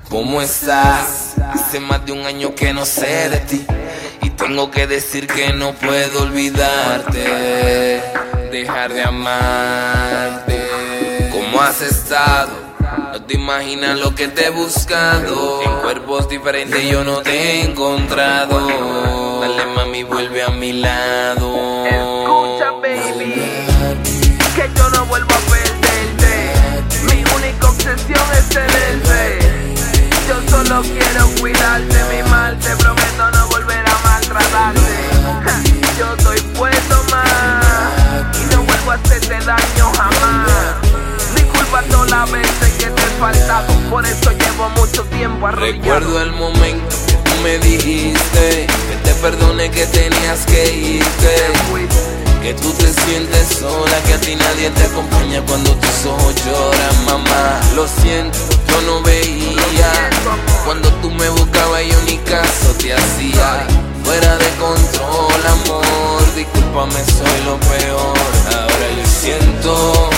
¿Cómo estás? Hace más de un año que no sé de ti y tengo que decir que no puedo olvidarte, dejar de amarte. ¿Cómo has estado? No te imaginas lo que te he buscado. En cuerpos diferentes yo no te he encontrado. Dale mami, vuelve a mi lado. Escucha baby, que yo no vuelvo a perderte. Mi única obsesión es tenerte. Yo solo quiero cuidarte, mi mal, te prometo no volver a maltratarte. Yo estoy puesto más y no vuelvo a hacerte daño jamás. Disculpa todas las veces que te he faltado, por eso llevo mucho tiempo arrodillado. Recuerdo el momento que tú me dijiste que te perdone, que tenías que irte, que tú te sientes sola, que a ti nadie te acompaña cuando tus ojos lloran, mamá. Lo siento, yo no veía cuando tú me buscabas, yo ni caso te hacía. Fuera de control, amor, discúlpame, soy lo peor. Ahora yo siento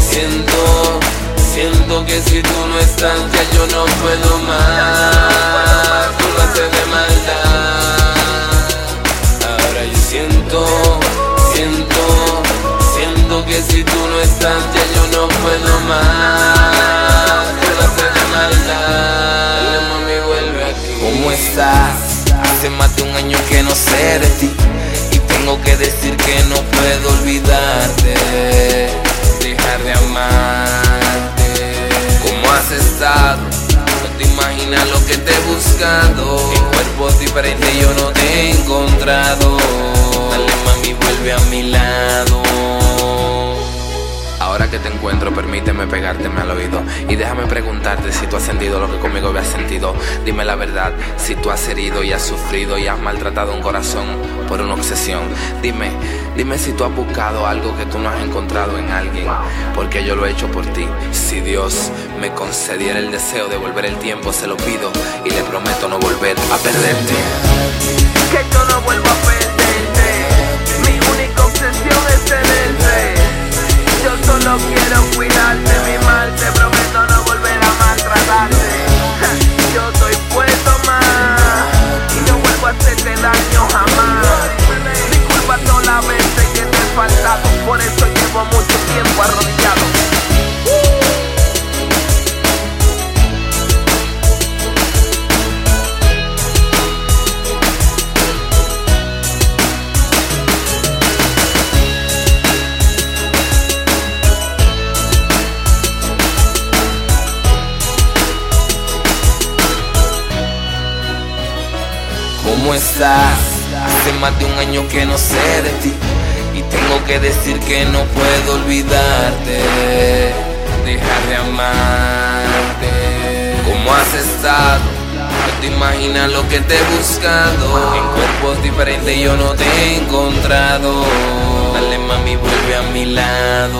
que si tú no estás ya yo no puedo más. Tú lo haces de maldad. Ahora yo siento que si tú no estás ya yo no puedo más. Tú lo haces de maldad. Dale mami, vuelve aquí. ¿Cómo estás? Hace más de un año que no sé de ti y tengo que decir que no puedo olvidarte, dejar de amarte. ¿Cómo has estado? No te imaginas lo que te he buscado. En cuerpos diferentes yo no te he encontrado. Dale mami, vuelve a mi lado. Ahora que te encuentro, permíteme pegárteme al oído y déjame preguntarte si tú has sentido lo que conmigo habías sentido. Dime la verdad, si tú has herido y has sufrido y has maltratado un corazón por una obsesión. Dime si tú has buscado algo que tú no has encontrado en alguien, porque yo lo he hecho por ti. Si Dios me concediera el deseo de volver el tiempo, se lo pido y le prometo no volver a perderte. Que yo no vuelvo a perderte. Mi única obsesión es tenerte. Yo solo quiero cuidarte, mi mal, te prometo no volver a maltratarte. Yo estoy puesto más y no vuelvo a hacerte daño jamás. Disculpa todas las veces que te he faltado, por eso llevo mucho tiempo arrodillado. ¿Cómo estás? Hace más de un año que no sé de ti y tengo que decir que no puedo olvidarte, dejar de amarte. ¿Cómo has estado? No te imaginas lo que te he buscado. En cuerpos diferentes yo no te he encontrado. Dale mami, vuelve a mi lado.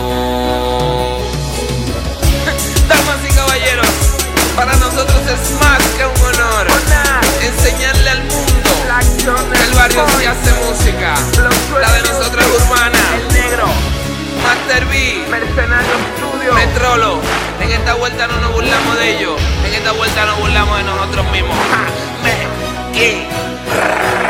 Damas y caballeros, para nosotros es más que un honor enseñarle al mundo que el barrio sí hace música. La de nosotros es urbana. El negro, Master B, Mercenario Studio, Metrolo. En esta vuelta no nos burlamos de ellos, en esta vuelta nos burlamos de nosotros mismos. ¡Ja! ¡Me! ¡Qui!